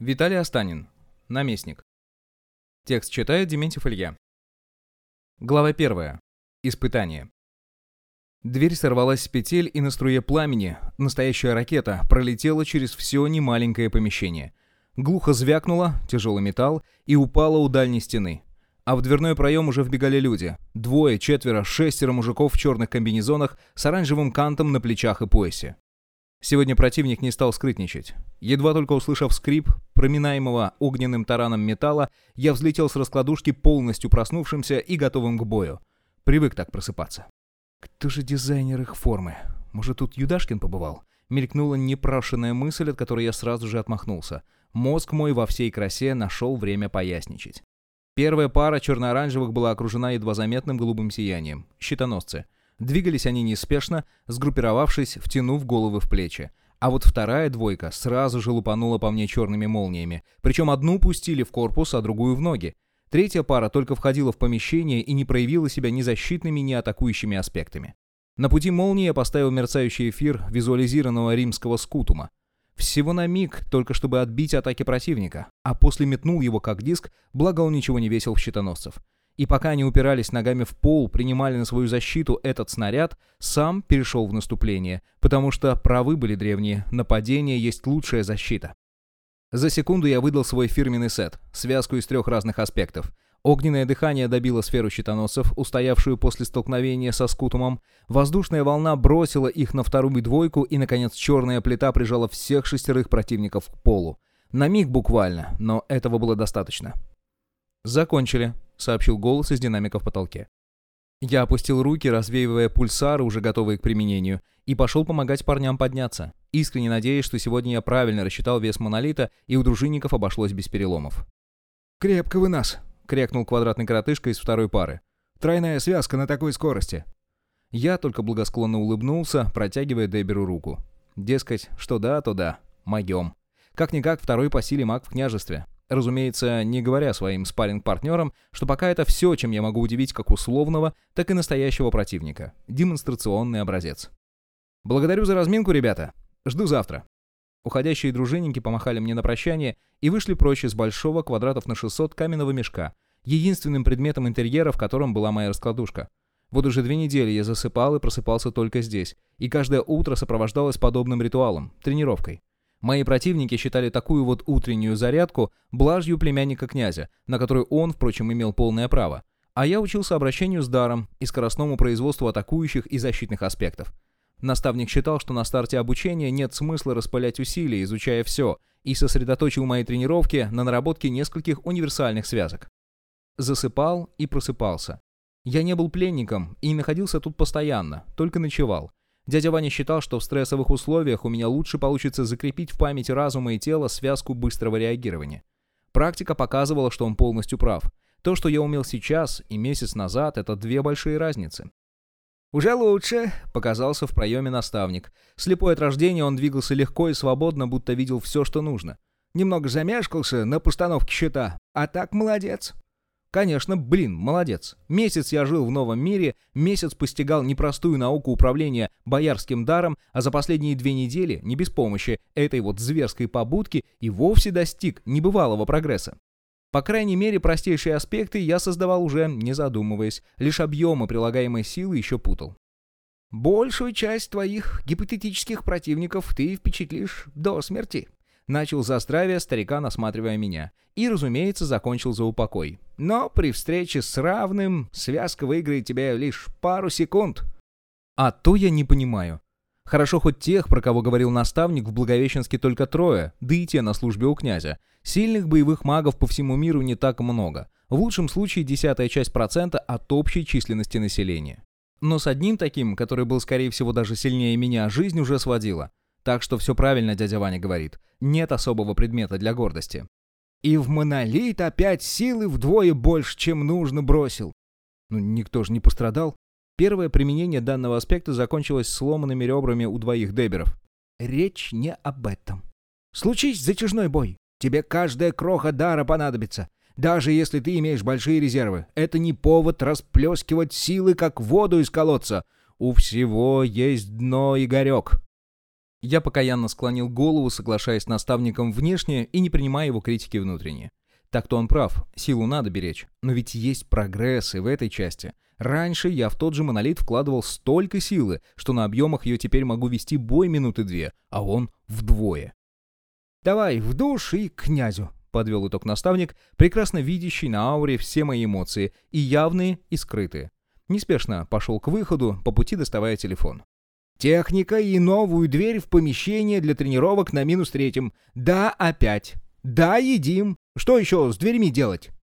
Виталий Останин. Наместник. Текст читает Дементьев Илья. Глава 1. Испытание. Дверь сорвалась с петель, и на струе пламени настоящая ракета пролетела через все немаленькое помещение. Глухо звякнула, тяжелый металл, и упала у дальней стены. А в дверной проем уже вбегали люди. 2, 4, 6 мужиков в черных комбинезонах с оранжевым кантом на плечах и поясе. Сегодня противник не стал скрытничать. Едва только услышав скрип проминаемого огненным тараном металла, я взлетел с раскладушки полностью проснувшимся и готовым к бою. Привык так просыпаться. Кто же дизайнер их формы? Может, тут Юдашкин побывал? Мелькнула непрошенная мысль, от которой я сразу же отмахнулся. Мозг мой во всей красе нашел время поясничать. Первая пара черно-оранжевых была окружена едва заметным голубым сиянием. Щитоносцы. Двигались они неспешно, сгруппировавшись, втянув головы в плечи. А вот вторая двойка сразу же лупанула по мне черными молниями. Причем одну пустили в корпус, а другую в ноги. Третья пара только входила в помещение и не проявила себя ни защитными, ни атакующими аспектами. На пути молнии я поставил мерцающий эфир визуализированного римского скутума. Всего на миг, только чтобы отбить атаки противника, а после метнул его как диск, благо он ничего не весил в щитоносцев. И пока они упирались ногами в пол, принимали на свою защиту этот снаряд, сам перешел в наступление, потому что правы были древние, нападение есть лучшая защита. За секунду я выдал свой фирменный сет, связку из 3 разных аспектов. Огненное дыхание добило сферу щитоносцев, устоявшую после столкновения со скутумом. Воздушная волна бросила их на вторую двойку, и, наконец, черная плита прижала всех 6 противников к полу. На миг буквально, но этого было достаточно. «Закончили», — сообщил голос из динамика в потолке. Я опустил руки, развеивая пульсары, уже готовые к применению, и пошел помогать парням подняться, искренне надеясь, что сегодня я правильно рассчитал вес монолита, и у дружинников обошлось без переломов. «Крепко вы нас!» — крякнул квадратный коротышка из второй пары. «Тройная связка на такой скорости!» Я только благосклонно улыбнулся, протягивая Деберу руку. Дескать, что да, то да. Моем. Как-никак второй по силе маг в княжестве. Разумеется, не говоря своим спарринг-партнерам, что пока это все, чем я могу удивить как условного, так и настоящего противника. Демонстрационный образец. «Благодарю за разминку, ребята. Жду завтра». Уходящие дружинники помахали мне на прощание и вышли прочь из большого квадратов на 600 каменного мешка, единственным предметом интерьера, в котором была моя раскладушка. Вот уже 2 недели я засыпал и просыпался только здесь, и каждое утро сопровождалось подобным ритуалом – тренировкой. Мои противники считали такую вот утреннюю зарядку блажью племянника князя, на которую он, впрочем, имел полное право. А я учился обращению с даром и скоростному производству атакующих и защитных аспектов. Наставник считал, что на старте обучения нет смысла распылять усилия, изучая все, и сосредоточил мои тренировки на наработке нескольких универсальных связок. Засыпал и просыпался. Я не был пленником и находился тут постоянно, только ночевал. Дядя Ваня считал, что в стрессовых условиях у меня лучше получится закрепить в памяти разума и тела связку быстрого реагирования. Практика показывала, что он полностью прав. То, что я умел сейчас и месяц назад, это 2 большие разницы. «Уже лучше», — показался в проеме наставник. Слепой от рождения, он двигался легко и свободно, будто видел все, что нужно. «Немного замешкался на постановке щита, а так молодец». Конечно, молодец. Месяц я жил в новом мире, месяц постигал непростую науку управления боярским даром, а за последние 2 недели, не без помощи этой вот зверской побудки, и вовсе достиг небывалого прогресса. По крайней мере, простейшие аспекты я создавал уже не задумываясь, лишь объемы прилагаемой силы еще путал. «Большую часть твоих гипотетических противников ты впечатлишь до смерти», — начал за здравие старикан, осматривая меня. И, разумеется, закончил за упокой. «Но при встрече с равным связка выиграет тебе лишь пару секунд». А то я не понимаю. Хорошо хоть тех, про кого говорил наставник, в Благовещенске только 3, да и те на службе у князя. Сильных боевых магов по всему миру не так много. В лучшем случае 0,1 часть процента от общей численности населения. Но с одним таким, который был, скорее всего, даже сильнее меня, жизнь уже сводила. Так что все правильно дядя Ваня говорит. Нет особого предмета для гордости. «И в монолит опять силы вдвое больше, чем нужно, бросил». Ну, никто же не пострадал. Первое применение данного аспекта закончилось сломанными ребрами у 2 деберов. Речь не об этом. «Случись затяжной бой. Тебе каждая кроха дара понадобится. Даже если ты имеешь большие резервы. Это не повод расплескивать силы, как воду из колодца. У всего есть дно, Игорек». Я покаянно склонил голову, соглашаясь с наставником внешне и не принимая его критики внутренне. Так-то он прав, силу надо беречь, но ведь есть прогресс и в этой части. Раньше я в тот же монолит вкладывал столько силы, что на объемах ее теперь могу вести бой минуты 2, а он вдвое. «Давай в душ и к князю», — подвел итог наставник, прекрасно видящий на ауре все мои эмоции, и явные, и скрытые. Неспешно пошел к выходу, по пути доставая телефон. «Техника и новую дверь в помещение для тренировок на -3. Да, опять. Да, едим. Что еще с дверьми делать?»